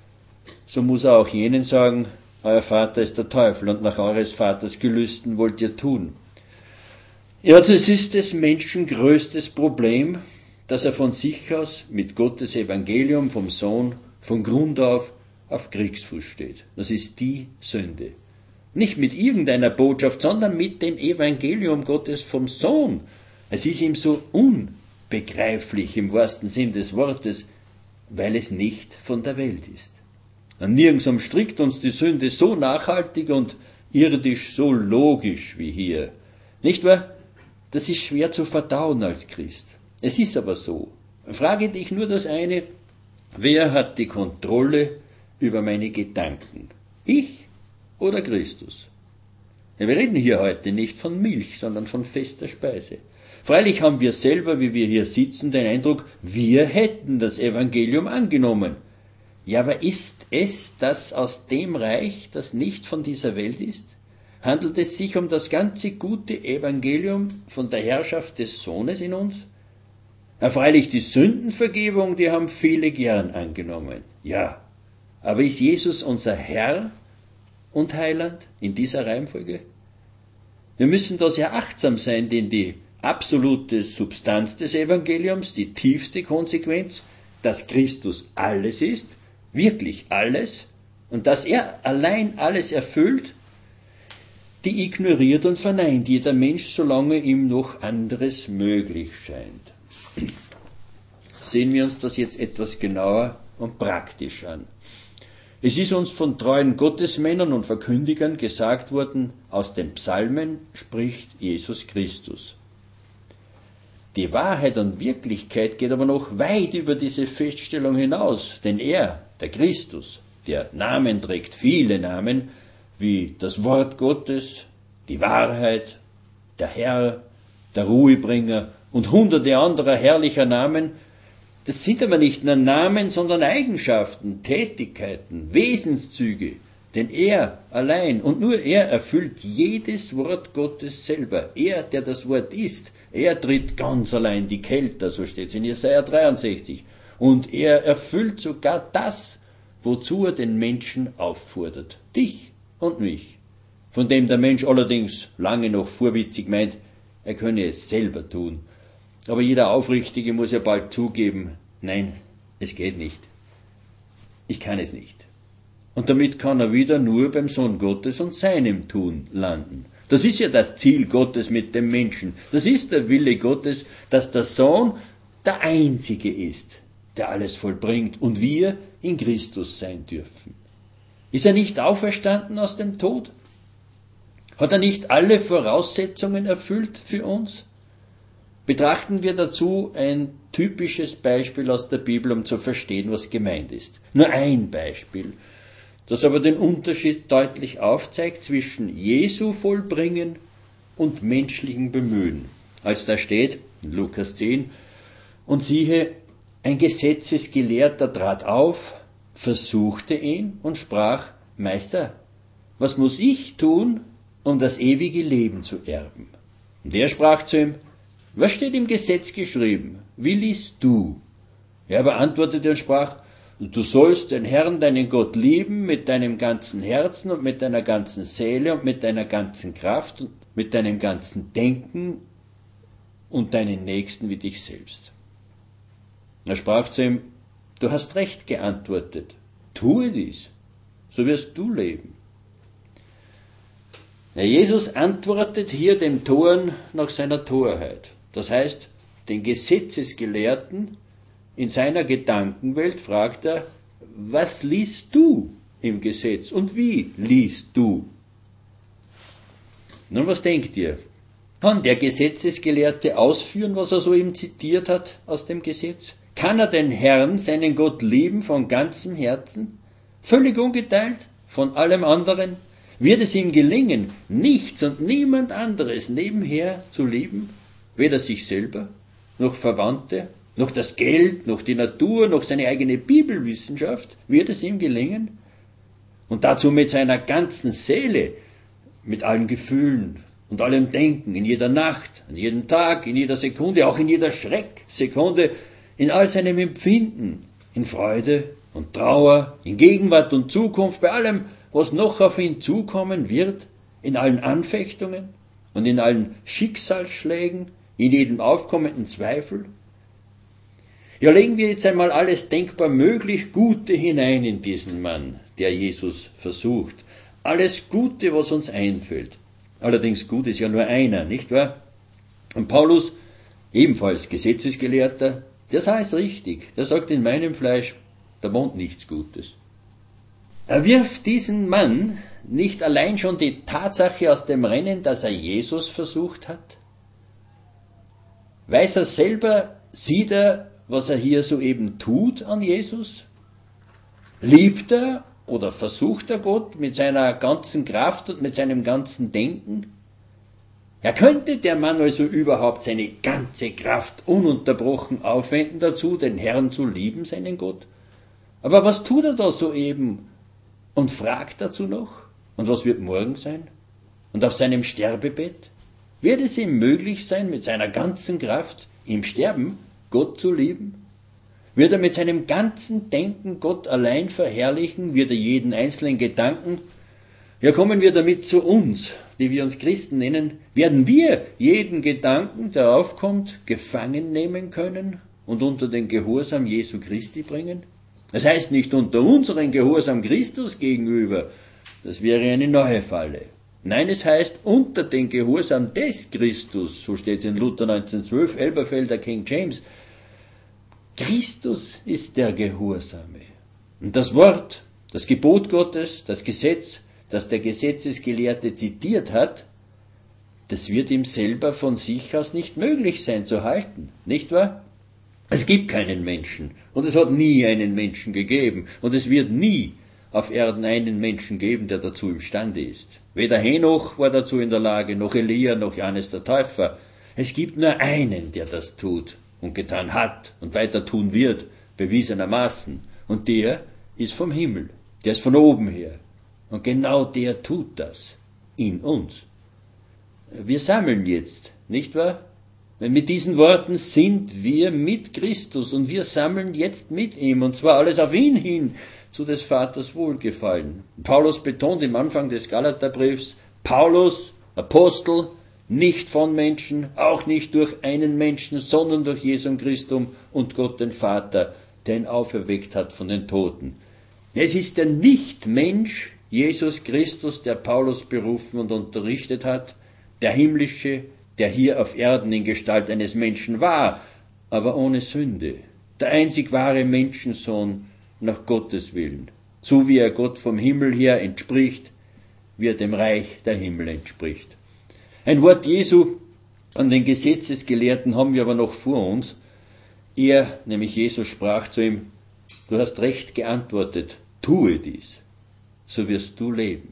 so muss er auch jenen sagen, euer Vater ist der Teufel und nach eures Vaters Gelüsten wollt ihr tun. Ja, das ist des Menschen größtes Problem, dass er von sich aus mit Gottes Evangelium vom Sohn von Grund auf auf Kriegsfuß steht. Das ist die Sünde. Nicht mit irgendeiner Botschaft, sondern mit dem Evangelium Gottes vom Sohn. Es ist ihm so unbegreiflich im wahrsten Sinn des Wortes, weil es nicht von der Welt ist. Und nirgends umstrickt uns die Sünde so nachhaltig und irdisch so logisch wie hier. Nicht wahr? Das ist schwer zu verdauen als Christ. Es ist aber so. Frage dich nur das eine, wer hat die Kontrolle über meine Gedanken? Ich oder Christus? Ja, wir reden hier heute nicht von Milch, sondern von fester Speise. Freilich haben wir selber, wie wir hier sitzen, den Eindruck, wir hätten das Evangelium angenommen. Ja, aber ist es das aus dem Reich, das nicht von dieser Welt ist? Handelt es sich um das ganze gute Evangelium von der Herrschaft des Sohnes in uns? Ja, freilich die Sündenvergebung, die haben viele gern angenommen. Ja, aber ist Jesus unser Herr und Heiland in dieser Reihenfolge? Wir müssen da sehr achtsam sein, denn die absolute Substanz des Evangeliums, die tiefste Konsequenz, dass Christus alles ist, wirklich alles, und dass er allein alles erfüllt, die ignoriert und verneint jeder Mensch, solange ihm noch anderes möglich scheint. Sehen wir uns das jetzt etwas genauer und praktisch an. Es ist uns von treuen Gottesmännern und Verkündigern gesagt worden, aus den Psalmen spricht Jesus Christus. Die Wahrheit und Wirklichkeit geht aber noch weit über diese Feststellung hinaus, denn er, der Christus, der Namen trägt, viele Namen, wie das Wort Gottes, die Wahrheit, der Herr, der Ruhebringer und hunderte anderer herrlicher Namen, das sind aber nicht nur Namen, sondern Eigenschaften, Tätigkeiten, Wesenszüge, Denn er allein und nur er erfüllt jedes Wort Gottes selber. Er, der das Wort ist, er tritt ganz allein die Kelter, so steht es in Jesaja dreiundsechzig. Und er erfüllt sogar das, wozu er den Menschen auffordert. Dich und mich. Von dem der Mensch allerdings lange noch vorwitzig meint, er könne es selber tun. Aber jeder Aufrichtige muss ja bald zugeben, nein, es geht nicht. Ich kann es nicht. Und damit kann er wieder nur beim Sohn Gottes und seinem Tun landen. Das ist ja das Ziel Gottes mit dem Menschen. Das ist der Wille Gottes, dass der Sohn der Einzige ist, der alles vollbringt und wir in Christus sein dürfen. Ist er nicht auferstanden aus dem Tod? Hat er nicht alle Voraussetzungen erfüllt für uns? Betrachten wir dazu ein typisches Beispiel aus der Bibel, um zu verstehen, was gemeint ist. Nur ein Beispiel, das aber den Unterschied deutlich aufzeigt zwischen Jesu Vollbringen und menschlichem Bemühen. Als da steht, in Lukas zehn, und siehe, ein Gesetzesgelehrter trat auf, versuchte ihn und sprach, Meister, was muss ich tun, um das ewige Leben zu erben? Und er sprach zu ihm, was steht im Gesetz geschrieben? Wie liest du? Er aber antwortete und sprach, du sollst den Herrn, deinen Gott, lieben mit deinem ganzen Herzen und mit deiner ganzen Seele und mit deiner ganzen Kraft und mit deinem ganzen Denken und deinen Nächsten wie dich selbst. Er sprach zu ihm, du hast recht geantwortet, tue dies, so wirst du leben. Ja, Jesus antwortet hier dem Toren nach seiner Torheit. Das heißt, den Gesetzesgelehrten in seiner Gedankenwelt fragt er, was liest du im Gesetz und wie liest du? Nun, was denkt ihr? Kann der Gesetzesgelehrte ausführen, was er so eben zitiert hat aus dem Gesetz? Kann er den Herrn, seinen Gott, lieben von ganzem Herzen? Völlig ungeteilt von allem anderen? Wird es ihm gelingen, nichts und niemand anderes nebenher zu lieben? Weder sich selber, noch Verwandte, noch das Geld, noch die Natur, noch seine eigene Bibelwissenschaft? Wird es ihm gelingen? Und dazu mit seiner ganzen Seele, mit allen Gefühlen und allem Denken, in jeder Nacht, an jedem Tag, in jeder Sekunde, auch in jeder Schrecksekunde, in all seinem Empfinden, in Freude und Trauer, in Gegenwart und Zukunft, bei allem, was noch auf ihn zukommen wird, in allen Anfechtungen und in allen Schicksalsschlägen, in jedem aufkommenden Zweifel? Ja, legen wir jetzt einmal alles denkbar möglich Gute hinein in diesen Mann, der Jesus versucht. Alles Gute, was uns einfällt. Allerdings gut ist ja nur einer, nicht wahr? Und Paulus, ebenfalls Gesetzesgelehrter, der sah es richtig. Der sagt, in meinem Fleisch, da wohnt nichts Gutes. Er wirft diesen Mann nicht allein schon die Tatsache aus dem Rennen, dass er Jesus versucht hat? Weiß er selber, sieht er, was er hier soeben tut an Jesus? Liebt er oder versucht er Gott mit seiner ganzen Kraft und mit seinem ganzen Denken? Ja, könnte der Mann also überhaupt seine ganze Kraft ununterbrochen aufwenden dazu, den Herrn zu lieben, seinen Gott? Aber was tut er da soeben? Und fragt dazu noch? Und was wird morgen sein? Und auf seinem Sterbebett? Wird es ihm möglich sein, mit seiner ganzen Kraft im Sterben Gott zu lieben? Wird er mit seinem ganzen Denken Gott allein verherrlichen? Wird er jeden einzelnen Gedanken? Ja, kommen wir damit zu uns, die wir uns Christen nennen. Werden wir jeden Gedanken, der aufkommt, gefangen nehmen können und unter den Gehorsam Jesu Christi bringen? Das heißt nicht unter unseren Gehorsam Christus gegenüber, das wäre eine neue Falle. Nein, es heißt unter den Gehorsam des Christus, so steht es in Luther neunzehnhundertzwölf, Elberfelder King James. Christus ist der Gehorsame. Und das Wort, das Gebot Gottes, das Gesetz, das der Gesetzesgelehrte zitiert hat, das wird ihm selber von sich aus nicht möglich sein zu halten, nicht wahr? Es gibt keinen Menschen und es hat nie einen Menschen gegeben und es wird nie auf Erden einen Menschen geben, der dazu imstande ist. Weder Henoch war dazu in der Lage, noch Elia, noch Johannes der Täufer. Es gibt nur einen, der das tut und getan hat und weiter tun wird, bewiesenermaßen. Und der ist vom Himmel, der ist von oben her. Und genau der tut das in uns. Wir sammeln jetzt, nicht wahr? Mit diesen Worten sind wir mit Christus und wir sammeln jetzt mit ihm, und zwar alles auf ihn hin, zu des Vaters Wohlgefallen. Paulus betont im Anfang des Galaterbriefs, Paulus, Apostel, nicht von Menschen, auch nicht durch einen Menschen, sondern durch Jesum Christum und Gott den Vater, der ihn auferweckt hat von den Toten. Es ist der Nicht-Mensch, Jesus Christus, der Paulus berufen und unterrichtet hat, der himmlische, der hier auf Erden in Gestalt eines Menschen war, aber ohne Sünde, der einzig wahre Menschensohn nach Gottes Willen, so wie er Gott vom Himmel her entspricht, wie er dem Reich der Himmel entspricht. Ein Wort Jesu an den Gesetzesgelehrten haben wir aber noch vor uns. Er, nämlich Jesus, sprach zu ihm, du hast recht geantwortet, tue dies, so wirst du leben.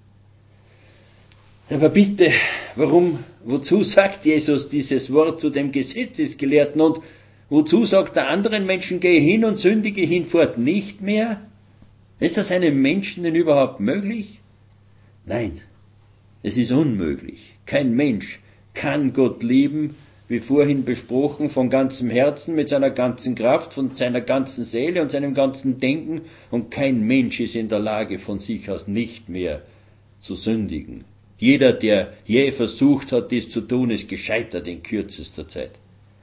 Aber bitte, warum, wozu sagt Jesus dieses Wort zu dem Gesetzesgelehrten und wozu sagt er anderen Menschen, gehe hin und sündige hinfort nicht mehr? Ist das einem Menschen denn überhaupt möglich? Nein, es ist unmöglich. Kein Mensch kann Gott lieben, wie vorhin besprochen, von ganzem Herzen, mit seiner ganzen Kraft, von seiner ganzen Seele und seinem ganzen Denken, und kein Mensch ist in der Lage, von sich aus nicht mehr zu sündigen. Jeder, der je versucht hat, dies zu tun, ist gescheitert in kürzester Zeit.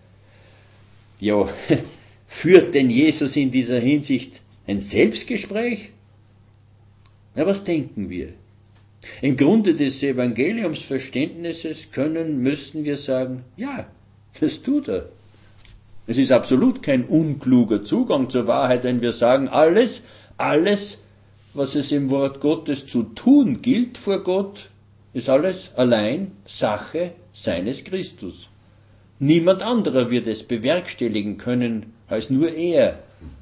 Ja, führt denn Jesus in dieser Hinsicht ein Selbstgespräch? Na, was denken wir? Im Grunde des Evangeliumsverständnisses können, müssen wir sagen, ja, das tut er. Es ist absolut kein unkluger Zugang zur Wahrheit, wenn wir sagen, alles, alles, was es im Wort Gottes zu tun gilt vor Gott, ist alles allein Sache seines Christus. Niemand anderer wird es bewerkstelligen können als nur er.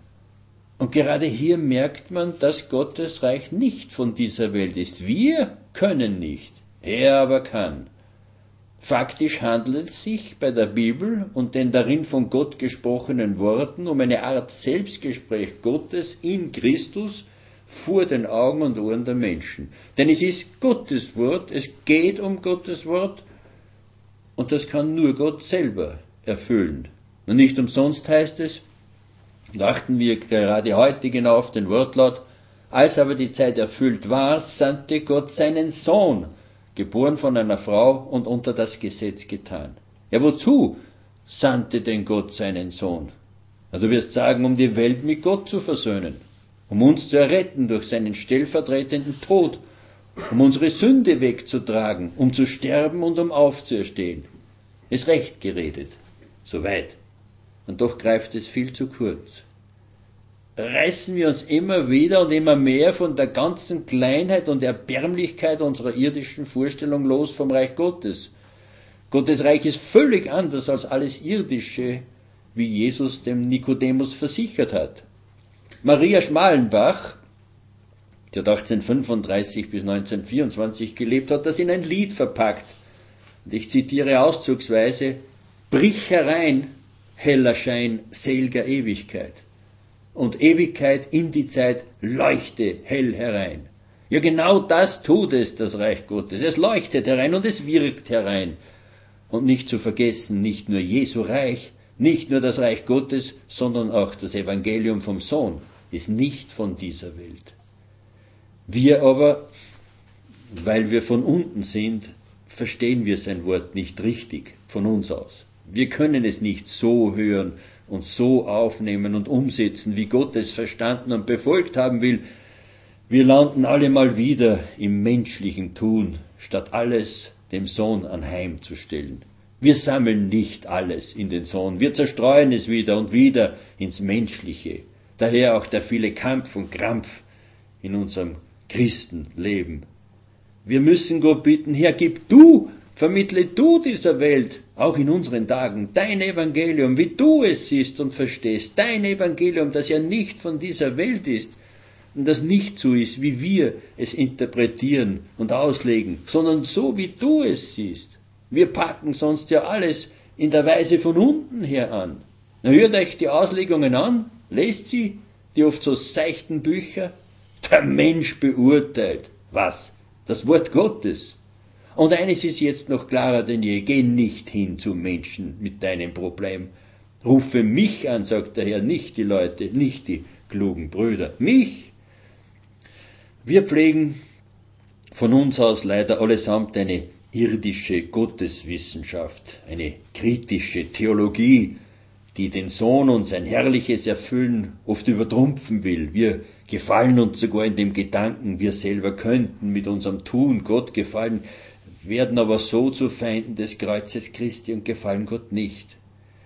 Und gerade hier merkt man, dass Gottes Reich nicht von dieser Welt ist. Wir können nicht, er aber kann. Faktisch handelt es sich bei der Bibel und den darin von Gott gesprochenen Worten um eine Art Selbstgespräch Gottes in Christus vor den Augen und Ohren der Menschen. Denn es ist Gottes Wort, es geht um Gottes Wort und das kann nur Gott selber erfüllen. Und nicht umsonst heißt es, achten wir gerade heute genau auf den Wortlaut, als aber die Zeit erfüllt war, sandte Gott seinen Sohn, geboren von einer Frau und unter das Gesetz getan. Ja, wozu sandte denn Gott seinen Sohn? Ja, du wirst sagen, um die Welt mit Gott zu versöhnen, um uns zu erretten durch seinen stellvertretenden Tod, um unsere Sünde wegzutragen, um zu sterben und um aufzuerstehen. Ist recht geredet, soweit. Und doch greift es viel zu kurz. Reißen wir uns immer wieder und immer mehr von der ganzen Kleinheit und Erbärmlichkeit unserer irdischen Vorstellung los vom Reich Gottes. Gottes Reich ist völlig anders als alles Irdische, wie Jesus dem Nikodemus versichert hat. Maria Schmalenbach, die hat achtzehnhundertfünfunddreißig bis neunzehnhundertvierundzwanzig gelebt, hat das in ein Lied verpackt. Und ich zitiere auszugsweise, brich herein, heller Schein selger Ewigkeit. Und Ewigkeit in die Zeit leuchte hell herein. Ja, genau das tut es, das Reich Gottes. Es leuchtet herein und es wirkt herein. Und nicht zu vergessen, nicht nur Jesu Reich, nicht nur das Reich Gottes, sondern auch das Evangelium vom Sohn ist nicht von dieser Welt. Wir aber, weil wir von unten sind, verstehen wir sein Wort nicht richtig von uns aus. Wir können es nicht so hören und so aufnehmen und umsetzen, wie Gott es verstanden und befolgt haben will. Wir landen alle mal wieder im menschlichen Tun, statt alles dem Sohn anheimzustellen. Wir sammeln nicht alles in den Sohn, wir zerstreuen es wieder und wieder ins Menschliche. Daher auch der viele Kampf und Krampf in unserem Christenleben. Wir müssen Gott bitten, Herr, gib du, vermittle du dieser Welt, auch in unseren Tagen, dein Evangelium, wie du es siehst und verstehst, dein Evangelium, das ja nicht von dieser Welt ist und das nicht so ist, wie wir es interpretieren und auslegen, sondern so, wie du es siehst. Wir packen sonst ja alles in der Weise von unten her an. Na, hört euch die Auslegungen an, lest sie, die oft so seichten Bücher. Der Mensch beurteilt. Was? Das Wort Gottes. Und eines ist jetzt noch klarer denn je, geh nicht hin zum Menschen mit deinem Problem. Rufe mich an, sagt der Herr, nicht die Leute, nicht die klugen Brüder, mich. Wir pflegen von uns aus leider allesamt eine irdische Gotteswissenschaft, eine kritische Theologie, die den Sohn und sein herrliches Erfüllen oft übertrumpfen will. Wir gefallen uns sogar in dem Gedanken, wir selber könnten mit unserem Tun Gott gefallen, werden aber so zu Feinden des Kreuzes Christi und gefallen Gott nicht.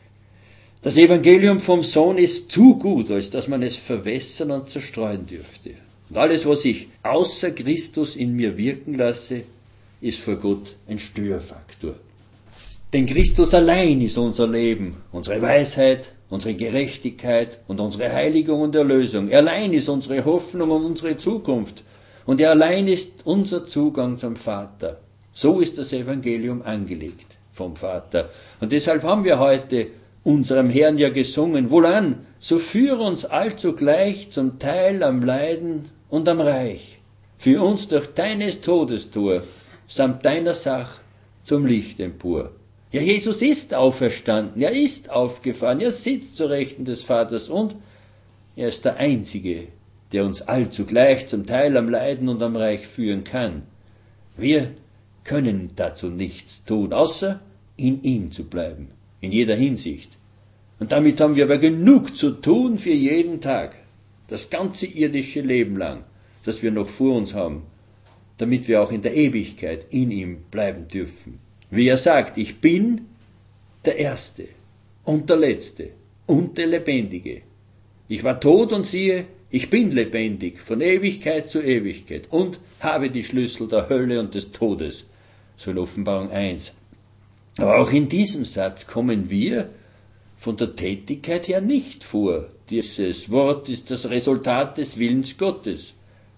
Das Evangelium vom Sohn ist zu gut, als dass man es verwässern und zerstreuen dürfte. Und alles, was ich außer Christus in mir wirken lasse, ist vor Gott ein Störfaktor. Denn Christus allein ist unser Leben, unsere Weisheit, unsere Gerechtigkeit und unsere Heiligung und Erlösung. Er allein ist unsere Hoffnung und unsere Zukunft. Und er allein ist unser Zugang zum Vater. So ist das Evangelium angelegt vom Vater. Und deshalb haben wir heute unserem Herrn ja gesungen, wohlan, so führe uns allzugleich zum Teil am Leiden und am Reich, für uns durch deines Todestor, samt deiner Sach zum Licht empor. Ja, Jesus ist auferstanden, er ist aufgefahren, er sitzt zu Rechten des Vaters und er ist der Einzige, der uns allzugleich zum Teil am Leiden und am Reich führen kann. Wir können dazu nichts tun, außer in ihm zu bleiben, in jeder Hinsicht. Und damit haben wir aber genug zu tun für jeden Tag, das ganze irdische Leben lang, das wir noch vor uns haben, damit wir auch in der Ewigkeit in ihm bleiben dürfen. Wie er sagt, ich bin der Erste und der Letzte und der Lebendige. Ich war tot und siehe, ich bin lebendig von Ewigkeit zu Ewigkeit und habe die Schlüssel der Hölle und des Todes. So in Offenbarung eins. Aber auch in diesem Satz kommen wir von der Tätigkeit her nicht vor. Dieses Wort ist das Resultat des Willens Gottes,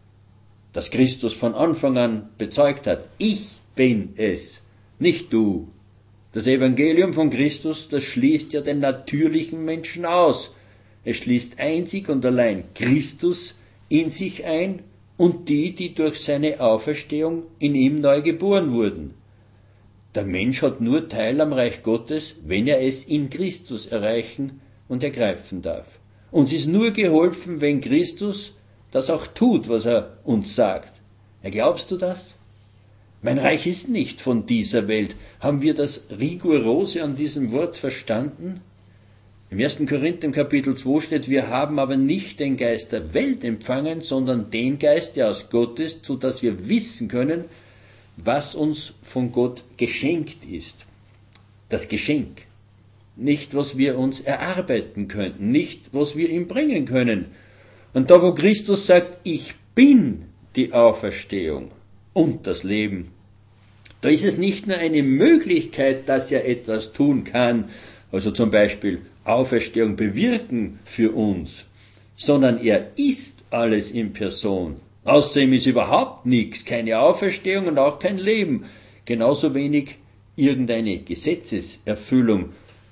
das Christus von Anfang an bezeugt hat. Ich bin es, nicht du. Das Evangelium von Christus, das schließt ja den natürlichen Menschen aus. Es schließt einzig und allein Christus in sich ein und die, die durch seine Auferstehung in ihm neu geboren wurden. Der Mensch hat nur Teil am Reich Gottes, wenn er es in Christus erreichen und ergreifen darf. Uns ist nur geholfen, wenn Christus das auch tut, was er uns sagt. Glaubst du das? Mein Reich ist nicht von dieser Welt. Haben wir das Rigorose an diesem Wort verstanden? Im ersten Korinther im Kapitel zwei steht, wir haben aber nicht den Geist der Welt empfangen, sondern den Geist, der aus Gott ist, so dass wir wissen können, was uns von Gott geschenkt ist. Das Geschenk. Nicht, was wir uns erarbeiten könnten, nicht, was wir ihm bringen können. Und da, wo Christus sagt, ich bin die Auferstehung und das Leben, da ist es nicht nur eine Möglichkeit, dass er etwas tun kann, also zum Beispiel Auferstehung bewirken für uns, sondern er ist alles in Person. Außer ihm ist überhaupt nichts, keine Auferstehung und auch kein Leben. Genauso wenig irgendeine Gesetzeserfüllung.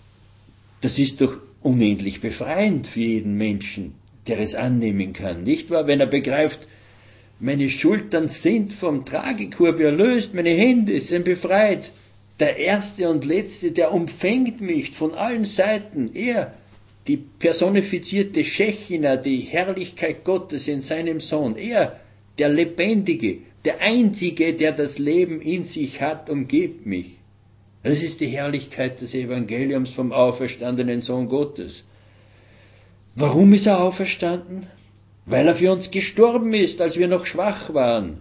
Das ist doch unendlich befreiend für jeden Menschen, der es annehmen kann, nicht wahr? Wenn er begreift, meine Schultern sind vom Tragekorb erlöst, meine Hände sind befreit. Der Erste und Letzte, der umfängt mich von allen Seiten. Er, die personifizierte Schechina, die Herrlichkeit Gottes in seinem Sohn. Er, der Lebendige, der Einzige, der das Leben in sich hat, umgibt mich. Das ist die Herrlichkeit des Evangeliums vom auferstandenen Sohn Gottes. Warum ist er auferstanden? Weil er für uns gestorben ist, als wir noch schwach waren.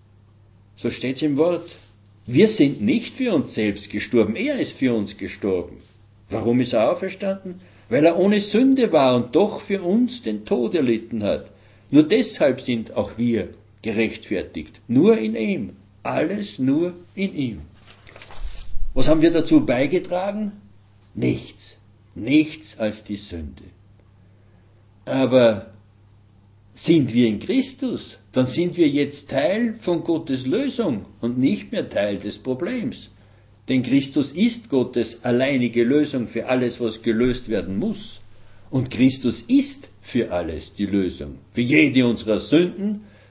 So steht es im Wort. Wir sind nicht für uns selbst gestorben, er ist für uns gestorben. Warum ist er auferstanden? Weil er ohne Sünde war und doch für uns den Tod erlitten hat. Nur deshalb sind auch wir gerechtfertigt. Nur in ihm. Alles nur in ihm. Was haben wir dazu beigetragen? Nichts. Nichts als die Sünde. Aber sind wir in Christus, dann sind wir jetzt Teil von Gottes Lösung und nicht mehr Teil des Problems. Denn Christus ist Gottes alleinige Lösung für alles, was gelöst werden muss. Und Christus ist für alles die Lösung. Für jede unserer Sünden,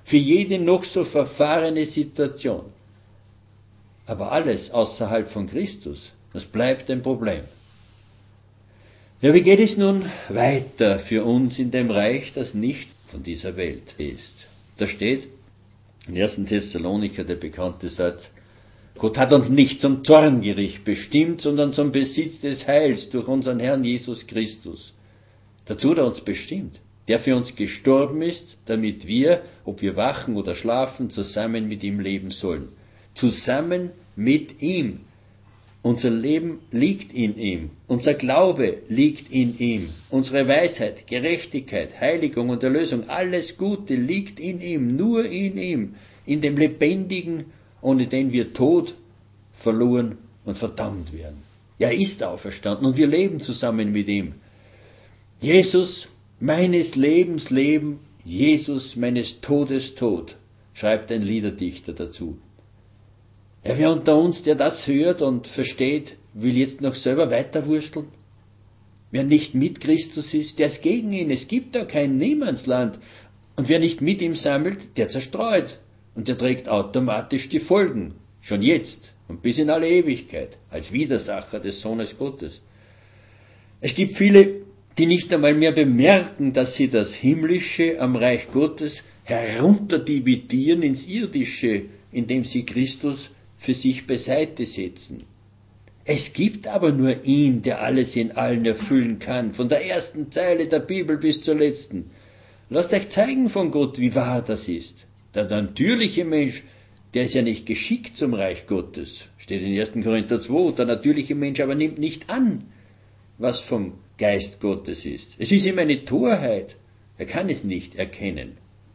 für jede noch so verfahrene Situation. Aber alles außerhalb von Christus, das bleibt ein Problem. Ja, wie geht es nun weiter für uns in dem Reich, das nicht von dieser Welt ist? Da steht in ersten Thessalonicher der bekannte Satz: Gott hat uns nicht zum Zorngericht bestimmt, sondern zum Besitz des Heils durch unseren Herrn Jesus Christus. Dazu hat er uns bestimmt, der für uns gestorben ist, damit wir, ob wir wachen oder schlafen, zusammen mit ihm leben sollen. Zusammen mit ihm. Unser Leben liegt in ihm. Unser Glaube liegt in ihm. Unsere Weisheit, Gerechtigkeit, Heiligung und Erlösung, alles Gute liegt in ihm, nur in ihm, in dem Lebendigen, ohne den wir tot, verloren und verdammt werden. Er ist auferstanden und wir leben zusammen mit ihm. Jesus, meines Lebens Leben, Jesus, meines Todes Tod, schreibt ein Liederdichter dazu. Ja, wer unter uns, der das hört und versteht, will jetzt noch selber weiterwursteln? Wer nicht mit Christus ist, der ist gegen ihn. Es gibt da kein Niemandsland. Und wer nicht mit ihm sammelt, der zerstreut. Und der trägt automatisch die Folgen. Schon jetzt und bis in alle Ewigkeit. Als Widersacher des Sohnes Gottes. Es gibt viele, die nicht einmal mehr bemerken, dass sie das Himmlische am Reich Gottes herunterdividieren ins Irdische, indem sie Christus für sich beiseite setzen. Es gibt aber nur ihn, der alles in allen erfüllen kann, von der ersten Zeile der Bibel bis zur letzten. Lasst euch zeigen von Gott, wie wahr das ist. Der natürliche Mensch, der ist ja nicht geschickt zum Reich Gottes, steht in ersten Korinther zwei, der natürliche Mensch aber nimmt nicht an, was vom Geist Gottes ist. Es ist ihm eine Torheit, er kann es nicht erkennen.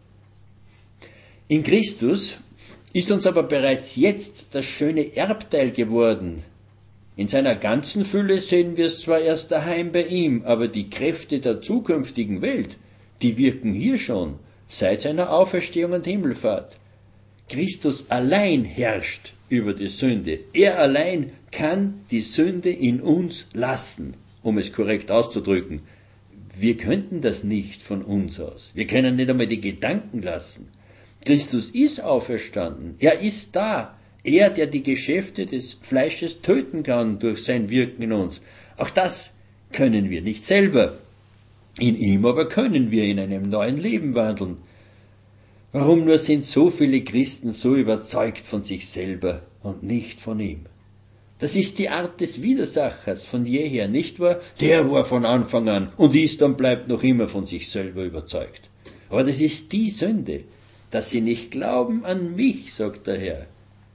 In Christus ist uns aber bereits jetzt das schöne Erbteil geworden. In seiner ganzen Fülle sehen wir es zwar erst daheim bei ihm, aber die Kräfte der zukünftigen Welt, die wirken hier schon, seit seiner Auferstehung und Himmelfahrt. Christus allein herrscht über die Sünde. Er allein kann die Sünde in uns lassen, um es korrekt auszudrücken. Wir könnten das nicht von uns aus. Wir können nicht einmal die Gedanken lassen. Christus ist auferstanden. Er ist da. Er, der die Geschäfte des Fleisches töten kann durch sein Wirken in uns. Auch das können wir nicht selber. In ihm aber können wir in einem neuen Leben wandeln. Warum nur sind so viele Christen so überzeugt von sich selber und nicht von ihm? Das ist die Art des Widersachers von jeher, nicht wahr? Der war von Anfang an und ist und bleibt noch immer von sich selber überzeugt. Aber das ist die Sünde, dass sie nicht glauben an mich, sagt der Herr.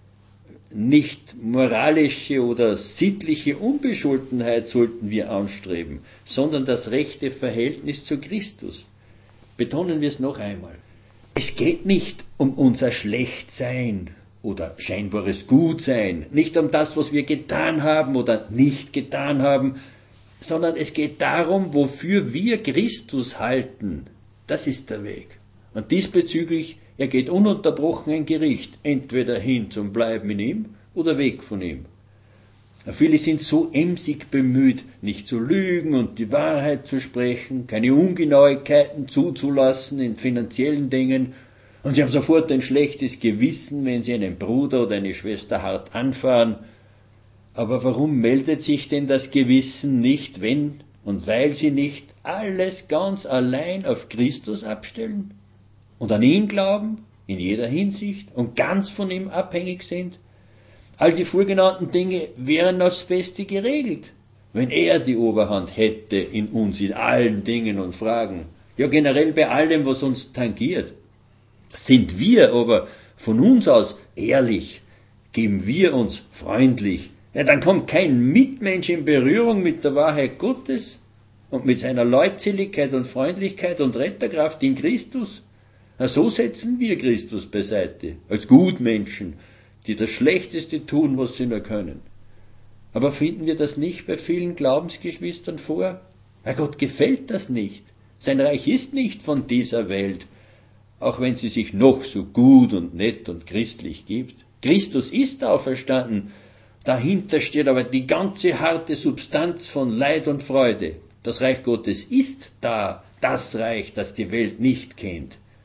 Nicht moralische oder sittliche Unbescholtenheit sollten wir anstreben, sondern das rechte Verhältnis zu Christus. Betonen wir es noch einmal. Es geht nicht um unser Schlechtsein oder scheinbares Gutsein, nicht um das, was wir getan haben oder nicht getan haben, sondern es geht darum, wofür wir Christus halten. Das ist der Weg. Und diesbezüglich er geht ununterbrochen ein Gericht, entweder hin zum Bleiben in ihm oder weg von ihm. Viele sind so emsig bemüht, nicht zu lügen und die Wahrheit zu sprechen, keine Ungenauigkeiten zuzulassen in finanziellen Dingen, und sie haben sofort ein schlechtes Gewissen, wenn sie einen Bruder oder eine Schwester hart anfahren. Aber warum meldet sich denn das Gewissen nicht, wenn und weil sie nicht alles ganz allein auf Christus abstellen? Und an ihn glauben, in jeder Hinsicht, und ganz von ihm abhängig sind? All die vorgenannten Dinge wären aufs Beste geregelt, wenn er die Oberhand hätte in uns, in allen Dingen und Fragen. Ja, generell bei allem, was uns tangiert. Sind wir aber von uns aus ehrlich, geben wir uns freundlich, ja, dann kommt kein Mitmensch in Berührung mit der Wahrheit Gottes und mit seiner Leutseligkeit und Freundlichkeit und Retterkraft in Christus. Na, so setzen wir Christus beiseite, als Gutmenschen, die das Schlechteste tun, was sie nur können. Aber finden wir das nicht bei vielen Glaubensgeschwistern vor? Bei Gott gefällt das nicht. Sein Reich ist nicht von dieser Welt, auch wenn sie sich noch so gut und nett und christlich gibt. Christus ist auferstanden. Dahinter steht aber die ganze harte Substanz von Leid und Freude. Das Reich Gottes ist da, das Reich, das die Welt nicht kennt.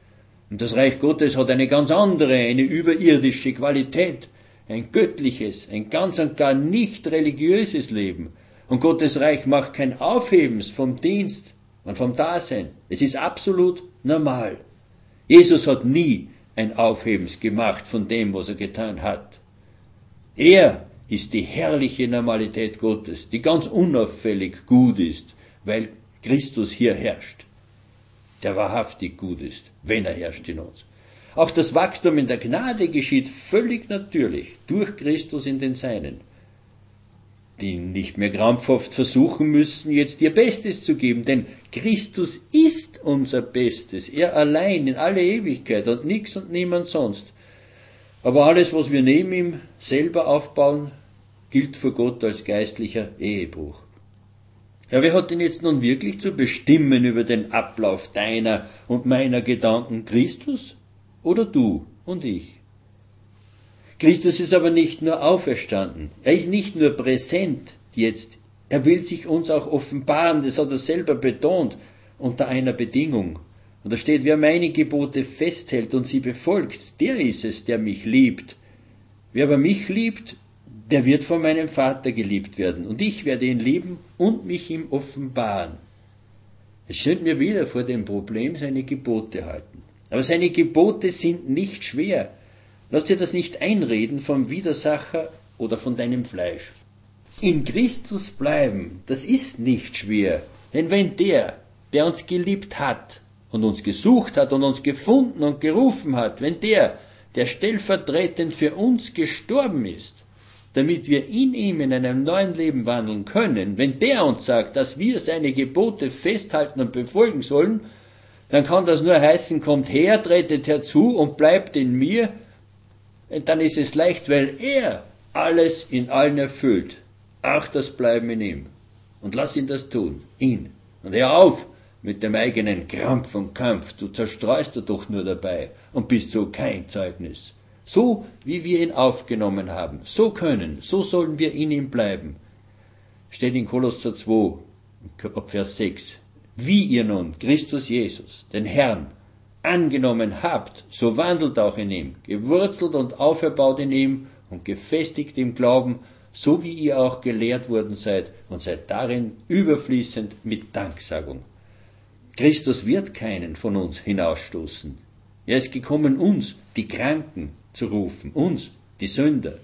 Und das Reich Gottes hat eine ganz andere, eine überirdische Qualität, ein göttliches, ein ganz und gar nicht religiöses Leben. Und Gottes Reich macht kein Aufhebens vom Dienst und vom Dasein. Es ist absolut normal. Jesus hat nie ein Aufhebens gemacht von dem, was er getan hat. Er ist die herrliche Normalität Gottes, die ganz unauffällig gut ist, weil Christus hier herrscht, der wahrhaftig gut ist, wenn er herrscht in uns. Auch das Wachstum in der Gnade geschieht völlig natürlich durch Christus in den Seinen, die nicht mehr krampfhaft versuchen müssen, jetzt ihr Bestes zu geben, denn Christus ist unser Bestes, er allein in alle Ewigkeit und nichts und niemand sonst. Aber alles, was wir neben ihm selber aufbauen, gilt vor Gott als geistlicher Ehebruch. Ja, wer hat denn jetzt nun wirklich zu bestimmen über den Ablauf deiner und meiner Gedanken? Christus oder du und ich? Christus ist aber nicht nur auferstanden, er ist nicht nur präsent jetzt, er will sich uns auch offenbaren, das hat er selber betont, unter einer Bedingung. Und da steht, wer meine Gebote festhält und sie befolgt, der ist es, der mich liebt. Wer aber mich liebt, der wird von meinem Vater geliebt werden. Und ich werde ihn lieben und mich ihm offenbaren. Es stellt mir wieder vor dem Problem, seine Gebote halten. Aber seine Gebote sind nicht schwer. Lass dir das nicht einreden vom Widersacher oder von deinem Fleisch. In Christus bleiben, das ist nicht schwer. Denn wenn der, der uns geliebt hat und uns gesucht hat und uns gefunden und gerufen hat, wenn der, der stellvertretend für uns gestorben ist, damit wir in ihm in einem neuen Leben wandeln können, wenn der uns sagt, dass wir seine Gebote festhalten und befolgen sollen, dann kann das nur heißen, kommt her, tretet herzu und bleibt in mir, dann ist es leicht, weil er alles in allen erfüllt. Ach, das Bleiben in ihm. Und lass ihn das tun, ihn. Und hör auf mit dem eigenen Krampf und Kampf, du zerstreust du doch nur dabei und bist so kein Zeugnis. So wie wir ihn aufgenommen haben, so können, so sollen wir in ihm bleiben. Steht in Kolosser zwei, Vers sechs. Wie ihr nun Christus Jesus, den Herrn, angenommen habt, so wandelt auch in ihm, gewurzelt und auferbaut in ihm und gefestigt im Glauben, so wie ihr auch gelehrt worden seid und seid darin überfließend mit Danksagung. Christus wird keinen von uns hinausstoßen. Er ist gekommen, uns, die Kranken, zu rufen, uns, die Sünder.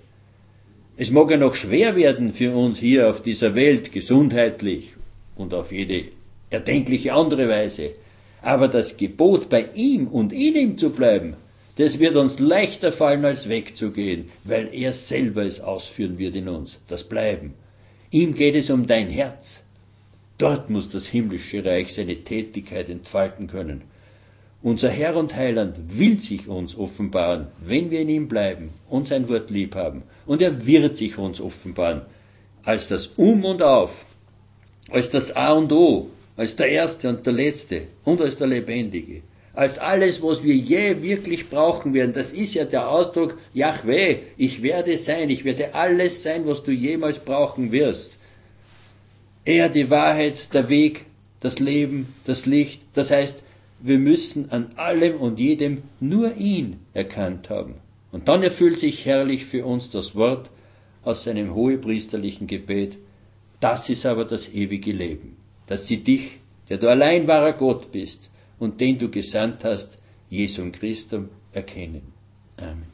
Es mag ja noch schwer werden für uns hier auf dieser Welt, gesundheitlich und auf jede erdenkliche andere Weise, aber das Gebot, bei ihm und in ihm zu bleiben, das wird uns leichter fallen, als wegzugehen, weil er selber es ausführen wird in uns, das Bleiben. Ihm geht es um dein Herz. Dort muss das himmlische Reich seine Tätigkeit entfalten können. Unser Herr und Heiland will sich uns offenbaren, wenn wir in ihm bleiben und sein Wort lieb haben. Und er wird sich uns offenbaren, als das Um und Auf, als das A und O, als der Erste und der Letzte und als der Lebendige. Als alles, was wir je wirklich brauchen werden. Das ist ja der Ausdruck, Jahwe, ich werde sein, ich werde alles sein, was du jemals brauchen wirst. Er, die Wahrheit, der Weg, das Leben, das Licht, das heißt, wir müssen an allem und jedem nur ihn erkannt haben. Und dann erfüllt sich herrlich für uns das Wort aus seinem hohepriesterlichen Gebet. Das ist aber das ewige Leben, dass sie dich, der du allein wahrer Gott bist und den du gesandt hast, Jesum Christum, erkennen. Amen.